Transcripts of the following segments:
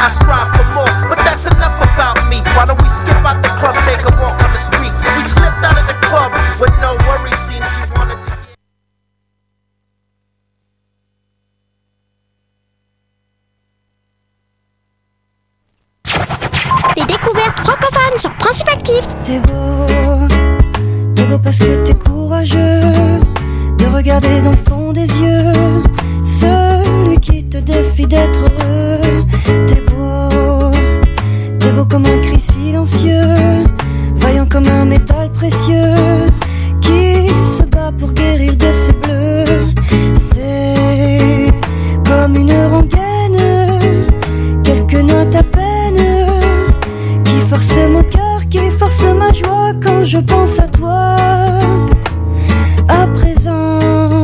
I strive for more, but that's enough about me. Why don't we skip out the club, take a walk on the streets? We slipped out of the club with no worries, seems she wanted to. Les découvertes francophones sur Principe Actif. T'es beau parce que t'es courageux de regarder dans le fond des yeux celui qui te défie d'être heureux. T'es beau comme un cri silencieux, vaillant comme un métal précieux qui se bat pour guérir de ses bleus. C'est comme une rengaine, quelques notes à peine qui force mon cœur, qui force ma joie quand je pense à toi. À présent,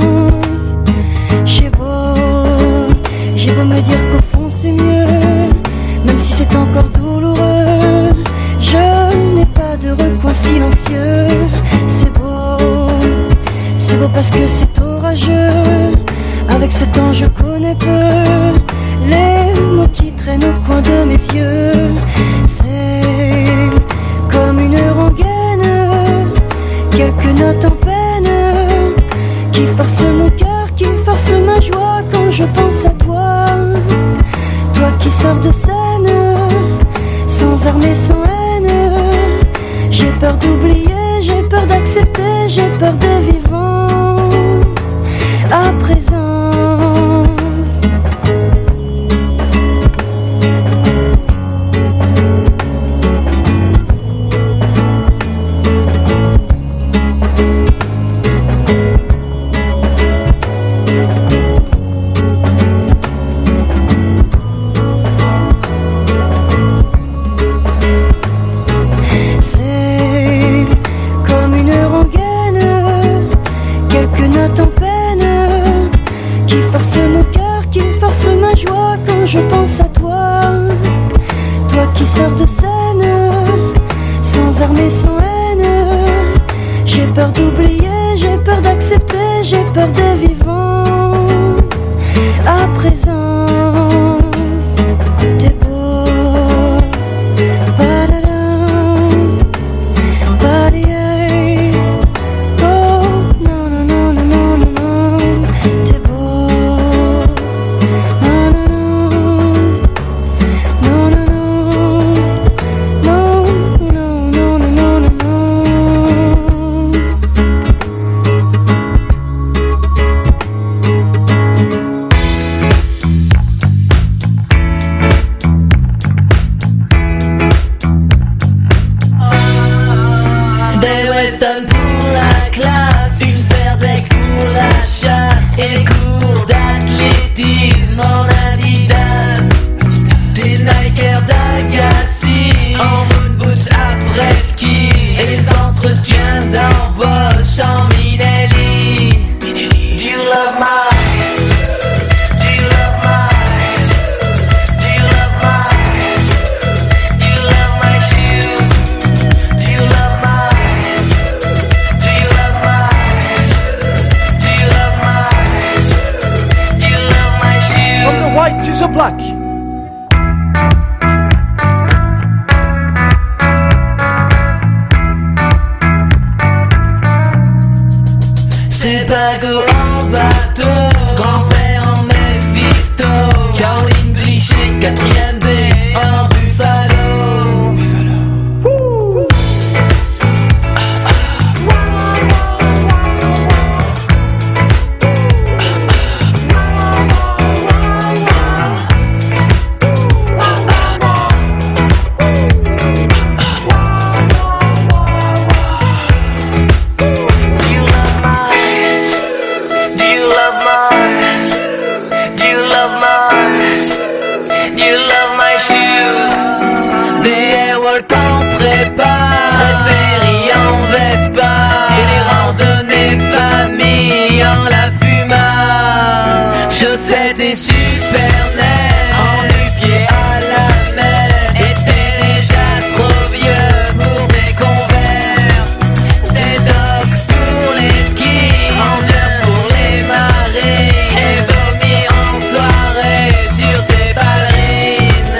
j'ai beau me dire qu'au fond c'est mieux, même si c'est encore douloureux, je n'ai pas de recoin silencieux. C'est beau parce que c'est orageux, avec ce temps je connais peu les mots qui traînent au coin de mes yeux. C'est comme une rengaine, quelques notes en peine qui force mon cœur, qui force ma joie quand je pense à toi. Toi qui sors de scène, sans armes et sans haine. J'ai peur d'oublier, j'ai peur d'accepter, j'ai peur de vivant. À présent, je pense à toi, toi qui sors de scène, sans armes et sans haine. J'ai peur d'oublier, j'ai peur d'accepter, j'ai peur de vivant. À présent, t'es beau, ballerines.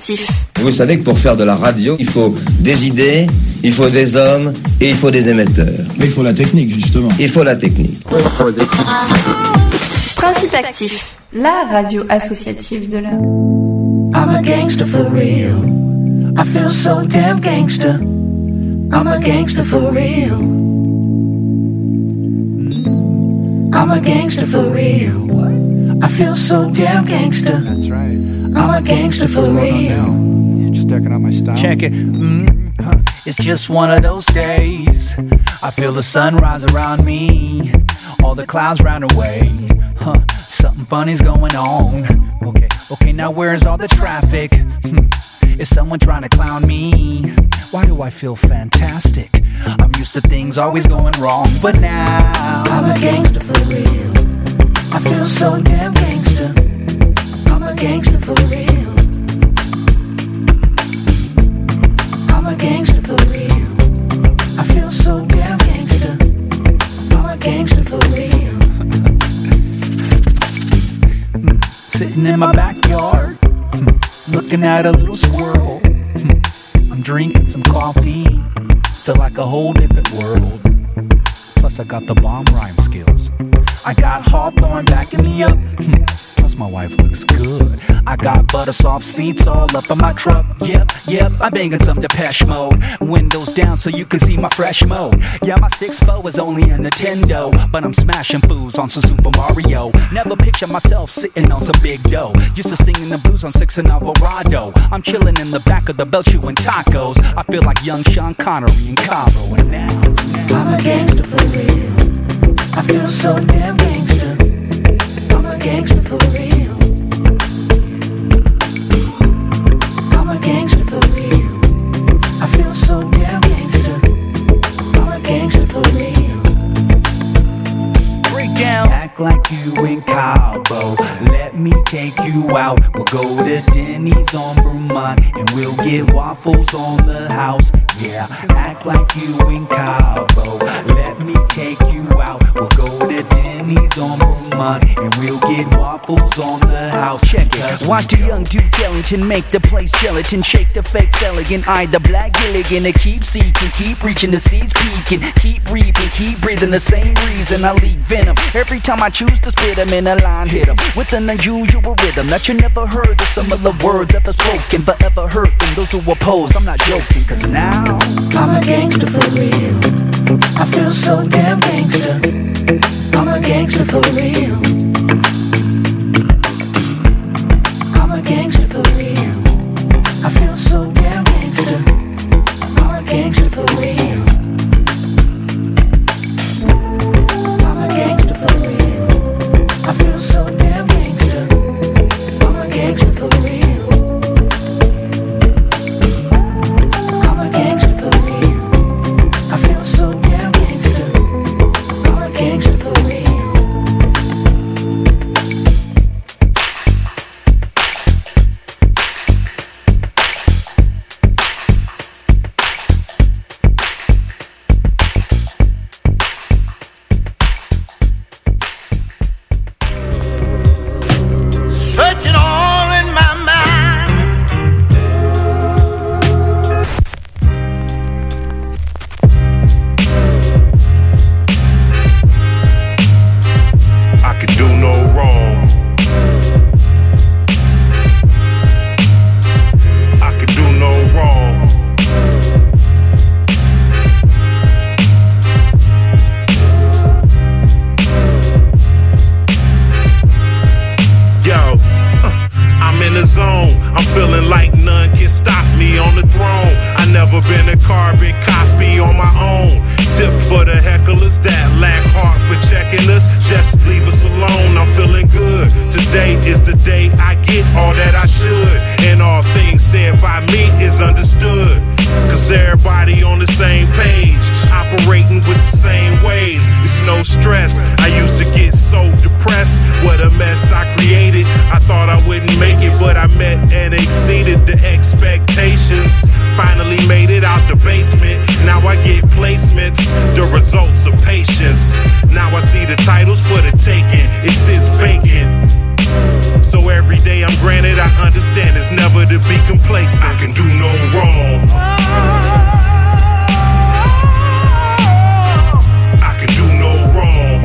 Principe-Actif. Vous savez que pour faire de la radio, il faut des idées, il faut des hommes et il faut des émetteurs. Mais il faut la technique, justement. Il faut la technique. Principe-Actif, la radio associative de la... I'm a gangster for real. I feel so damn gangster. I'm a gangster for real. I'm a gangster for real. I feel so damn gangster. That's right. I'm a gangster for real. You're just checking out my style. Check it. It's just one of those days. I feel the sun rise around me. All the clouds round away. Something funny's going on. Okay, now where's all the traffic? Is someone trying to clown me? Why do I feel fantastic? I'm used to things always going wrong, but now I'm a gangster for real. I feel so damn gangster. I'm a gangster for real. I'm a gangster for real. I feel so damn gangster. I'm a gangster for real. Sitting in my backyard, looking at a little squirrel. I'm drinking some coffee, feel like a whole different world. Plus I got the bomb rhyme skills. I got Hawthorne backing me up. Plus my wife looks good. I got butter soft seats all up in my truck. Yep, I'm banging some Depeche Mode. Windows down so you can see my fresh mode. Yeah, my 6'4" is only a Nintendo, but I'm smashing fools on some Super Mario. Never picture myself sitting on some big dough. Used to singing the blues on 6 and Alvarado. I'm chilling in the back of the belt chewing tacos. I feel like young Sean Connery in Cabo. And now I'm a gangster for real. I feel so damn gangster. I'm a gangster for real. I'm a gangster for real. I feel so damn gangster. I'm a gangster for real. break down. Act like you in Cabo. Let me take you out. We'll go to Denny's on Vermont and we'll get waffles on the house. Yeah, act like you in Cabo. Let me take you out. We'll go to Denny's on Vermont and we'll get waffles on the house. Check it. Watch the young Duke Ellington make the place gelatin. Shake the fake elegant. Eye the black Gilligan. To keep seeking, keep reaching, the seeds peaking. Keep reaping, keep breathing the same reason. I leak venom every time I choose to spit them in a line. Hit them with an unusual rhythm that you never heard of. Similar words ever spoken, forever heard from those who oppose. I'm not joking, cause now I'm a gangster for real. I feel so damn gangster. I'm a gangster for real. I'm a gangster for real. I feel so damn gangster. I'm a gangster for real. I'm a gangster for real. I feel so damn gangster. I'm a gangster for real. I'm a gangster for real. I feel so damn gangster. I'm a gangster for real. Searching all in my mind. I could do no wrong. I could do no wrong. Yo, I'm in the zone. I'm feeling like none can stop me on the throne. I never been a carbon copy on my own. Tip for the hecklers that lack heart for checking us. Just leave us alone. I'm feeling good. Today is the day I get all that I should. And all things said by me is understood. Cause everybody on the same page, operating with the same ways. It's no stress. I used to get so depressed. What a mess I created. I thought I wouldn't make it, but I met and exceeded the expectations. Finally made it out the basement. Now I get placements, the results of patience. Now I see the titles for the taking. It sits vacant. So every day I'm granted, I understand it's never to be complacent. I can do no wrong. I can do no wrong.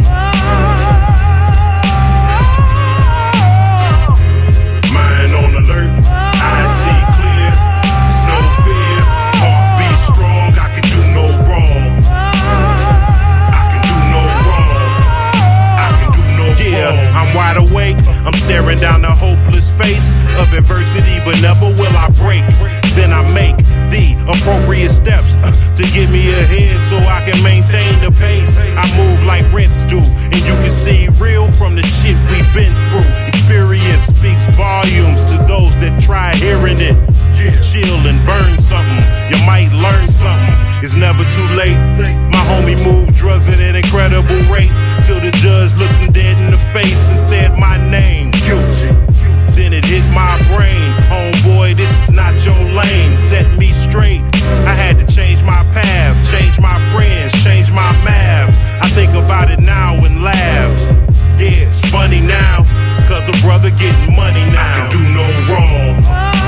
Mind on alert, eyes see clear. It's no fear, heart beat strong. I can do no wrong. I can do no wrong. I can do no wrong. Yeah, I'm wide awake. I'm staring down the hopeless face of adversity, but never will I break. Then I make the appropriate steps to get me ahead so I can maintain the pace. I move like rents do, and you can see real from the shit we've been through. Experience speaks volumes to those that try hearing it. Chill and burn something, you might learn something. It's never too late. My homie moved drugs at an incredible rate till the judge looked him dead in the face and said my name, guilty. Then it hit my brain, homeboy, this is not your lane. Set me straight, I had to change my path, change my friends, change my math. I think about it now and laugh. Yeah, it's funny now, cause the brother getting money now. I can do no wrong.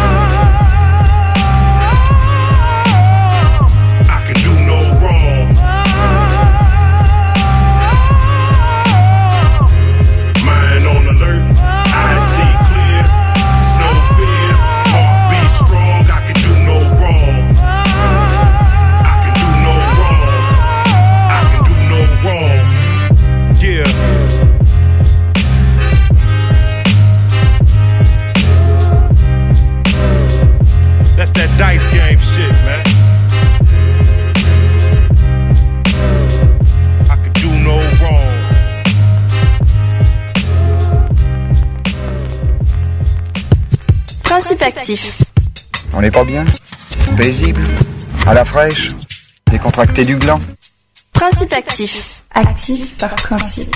I can do no wrong. Mind on alert, eyes see clear. It's no fear, heart beat strong. I can do no wrong. I can do no wrong. I can do no wrong. Yeah. That's that dice game shit, man. I could do no wrong. Principe actif. On n'est pas bien? Paisible? À la fraîche? Décontracté du gland? Principe actif. Actif par principe.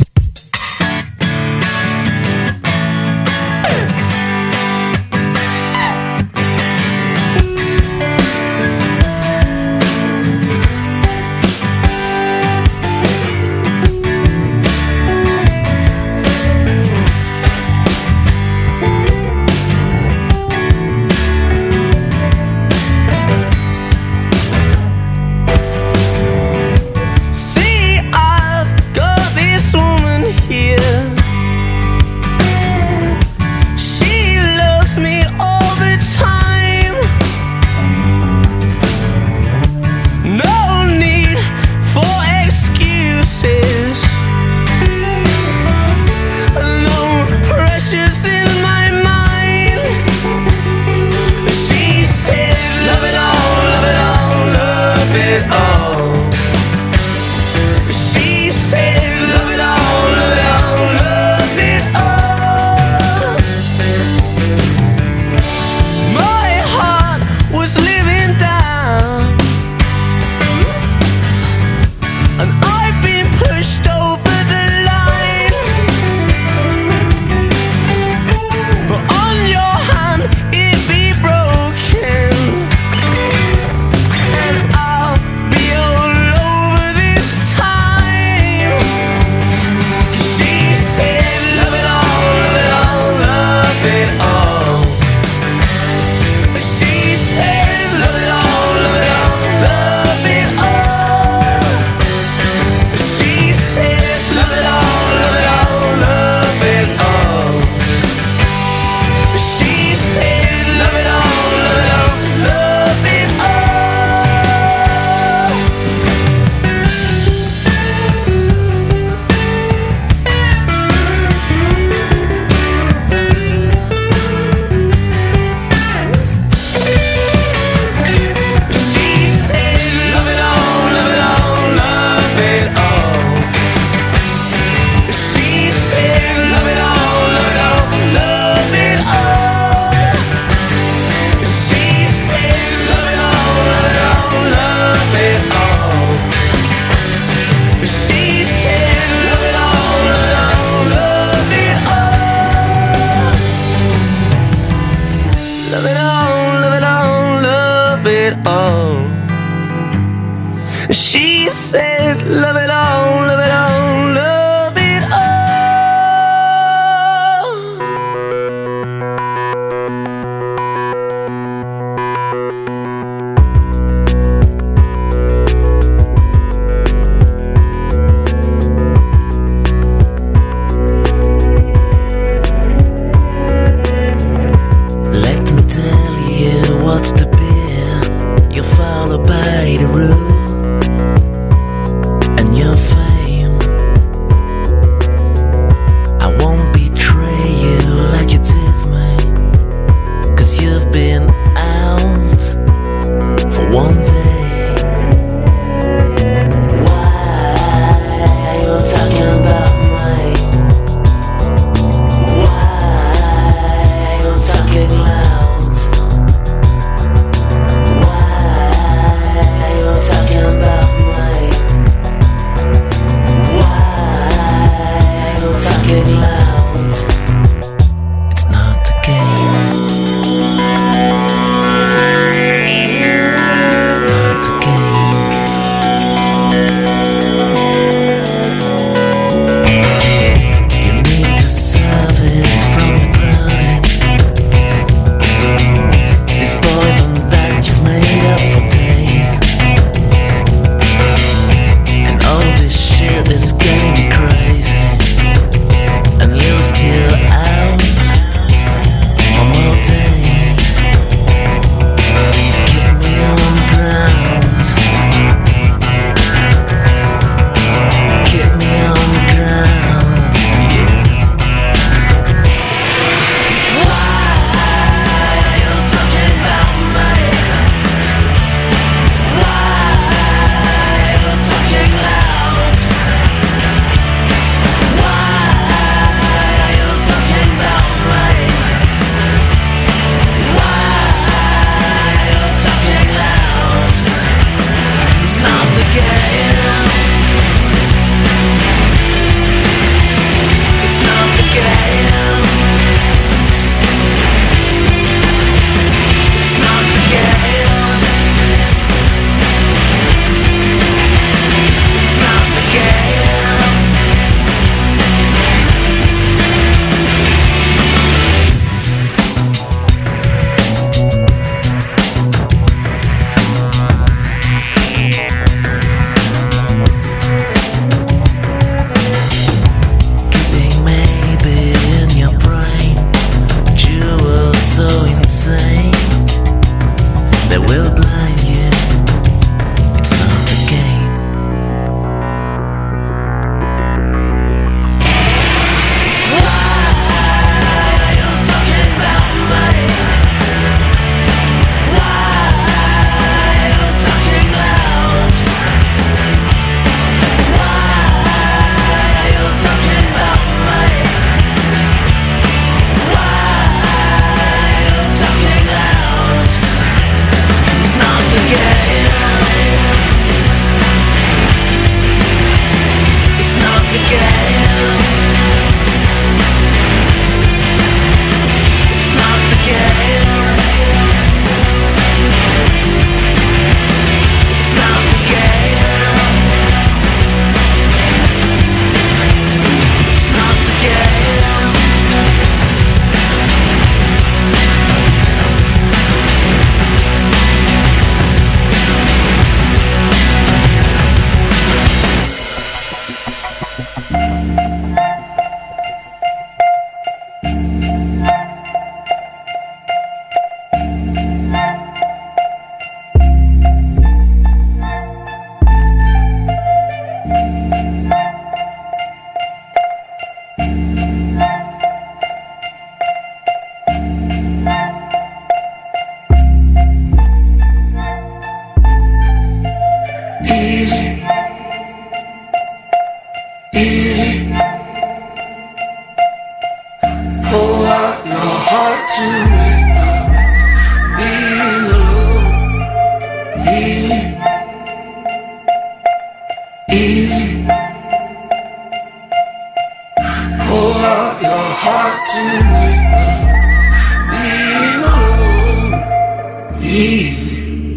She said, love it all, love it all, love it all. easy. Pull out your heart to make being alone easy.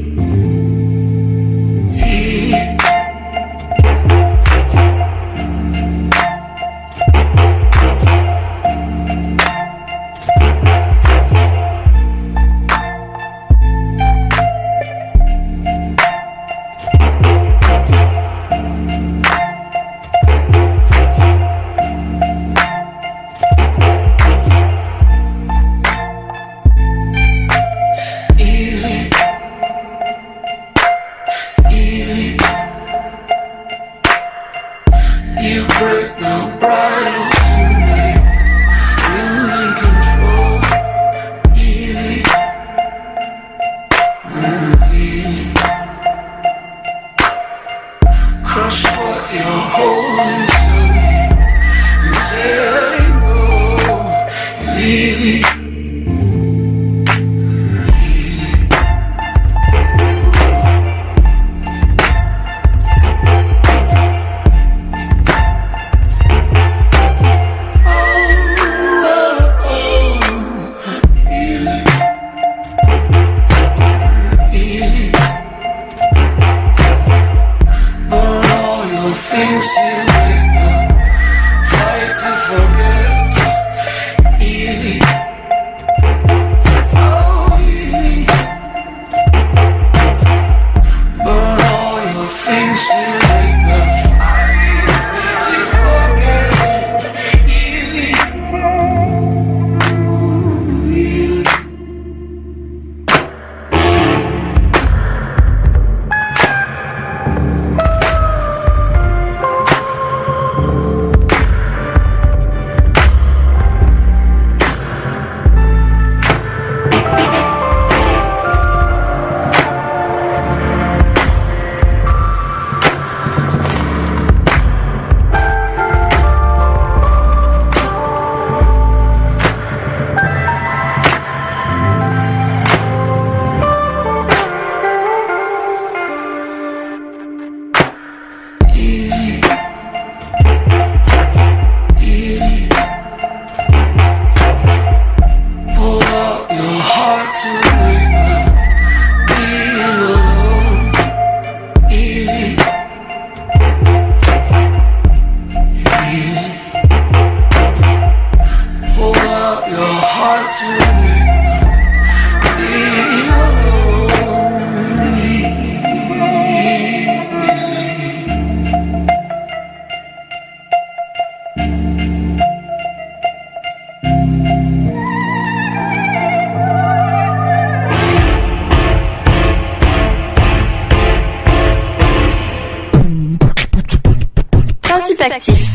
Actif.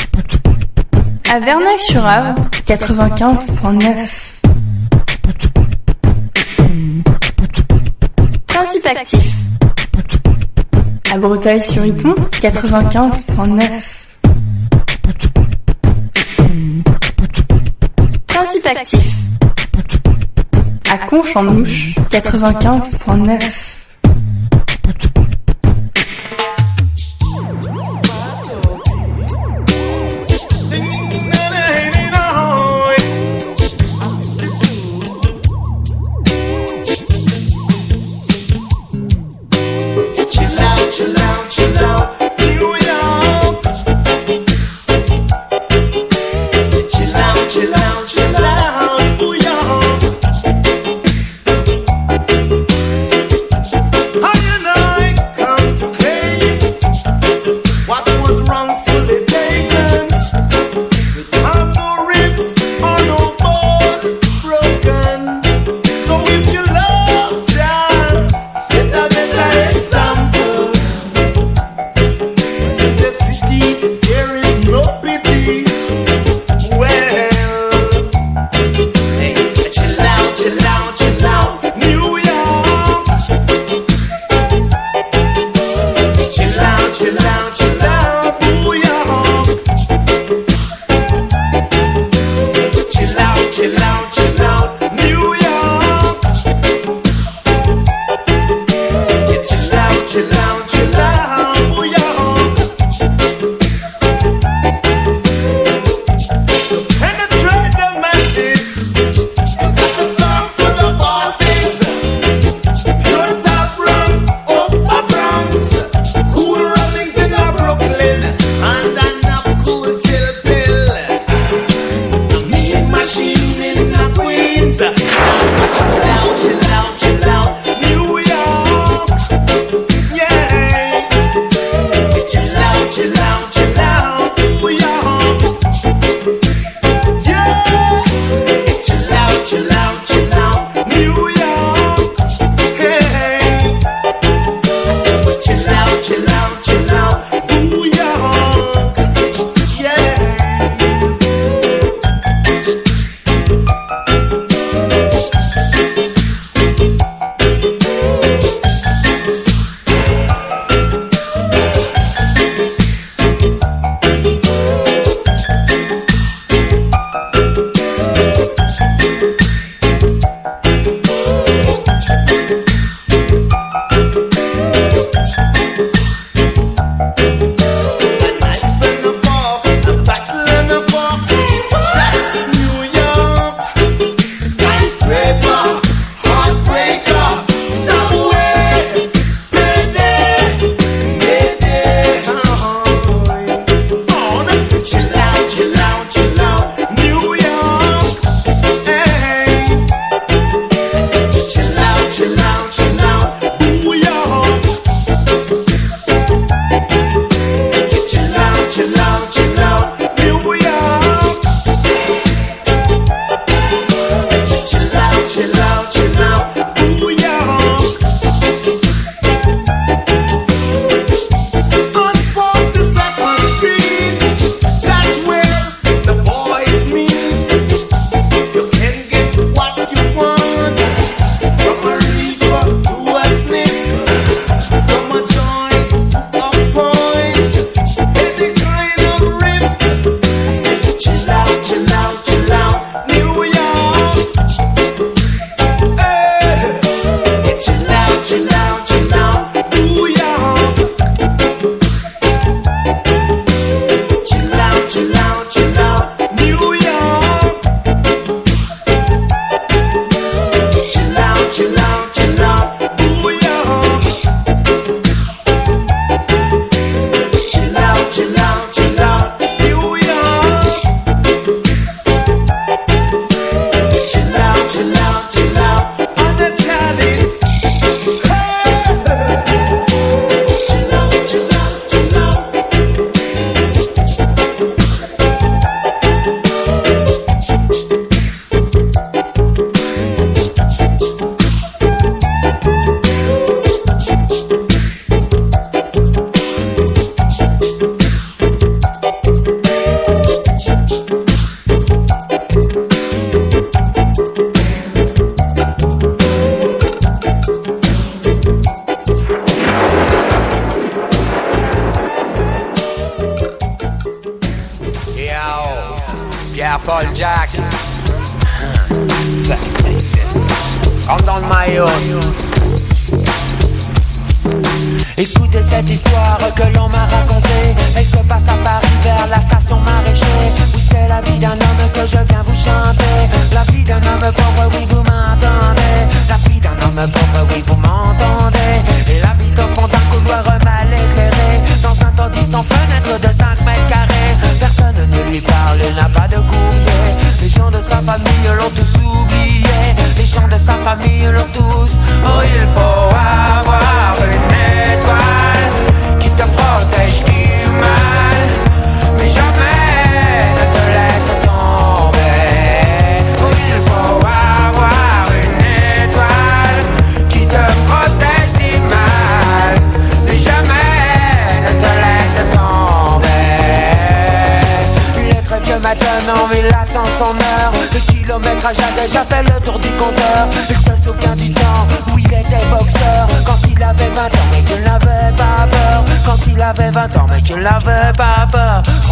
À Verneuil-sur-Avre, 95.9. Principe actif. À Breteuil-sur-Iton, 95.9. Principe actif. À Conche-en-Ouche, 95.9. Chill out, booyah. Paul Jack. Ça existe. Rentre dans le maillot. Écoutez cette histoire que l'on m'a racontée. Elle se passe à Paris vers la station Maraîcher. Oui, c'est la vie d'un homme que je viens vous chanter. La vie d'un homme pauvre, oui vous m'entendez. La vie d'un homme pauvre, oui vous m'entendez. Il habite au fond d'un couloir mal éclairé, dans un taudis sans fenêtre de 5 mètres carrés. Personne ne lui parle, il n'a pas de courrier. Les gens de sa famille l'ont tous oublié. Les gens de sa famille l'ont tous. Oh, il faut avoir une étoile qui te protège du mal, mais jamais ne te laisse tomber. Oh, il faut avoir une étoile qui te protège du mal, mais jamais ne te laisse tomber. L'être vieux maintenant, il attend son heure. Le kilométrage a déjà fait le tour du compteur. Il se souvient du temps où il était boxeur, quand il avait 20 ans mais qu'il n'avait pas peur. Quand il avait 20 ans mais qu'il n'avait pas